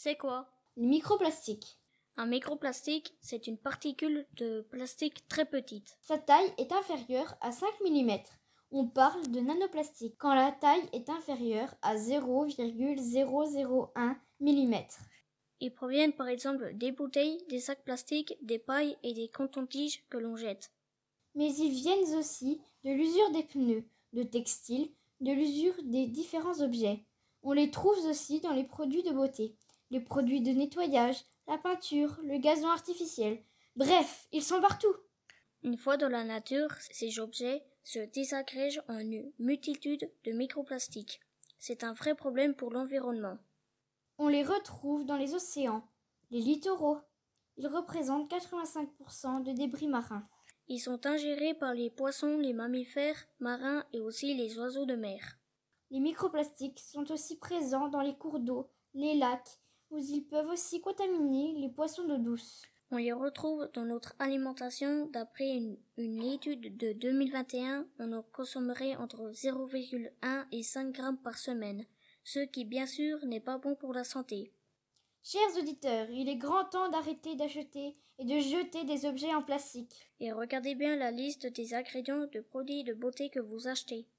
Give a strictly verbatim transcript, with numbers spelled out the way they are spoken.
C'est quoi? Les microplastiques. Un microplastique, c'est une particule de plastique très petite. Sa taille est inférieure à cinq millimètres. On parle de nanoplastique quand la taille est inférieure à zéro virgule zéro zéro un millimètre. Ils proviennent par exemple des bouteilles, des sacs plastiques, des pailles et des cotons-tiges que l'on jette. Mais ils viennent aussi de l'usure des pneus, de textiles, de l'usure des différents objets. On les trouve aussi dans les produits de beauté, les produits de nettoyage, la peinture, le gazon artificiel. Bref, ils sont partout. Une fois dans la nature, ces objets se désagrègent en une multitude de microplastiques. C'est un vrai problème pour l'environnement. On les retrouve dans les océans, les littoraux. Ils représentent quatre-vingt-cinq pour cent de débris marins. Ils sont ingérés par les poissons, les mammifères marins et aussi les oiseaux de mer. Les microplastiques sont aussi présents dans les cours d'eau, les lacs, où ils peuvent aussi contaminer les poissons d'eau douce. On les retrouve dans notre alimentation. D'après une, une étude de deux mille vingt et un, on en consommerait entre zéro virgule un et cinq grammes par semaine, ce qui bien sûr n'est pas bon pour la santé. Chers auditeurs, il est grand temps d'arrêter d'acheter et de jeter des objets en plastique. Et regardez bien la liste des ingrédients de produits de beauté que vous achetez.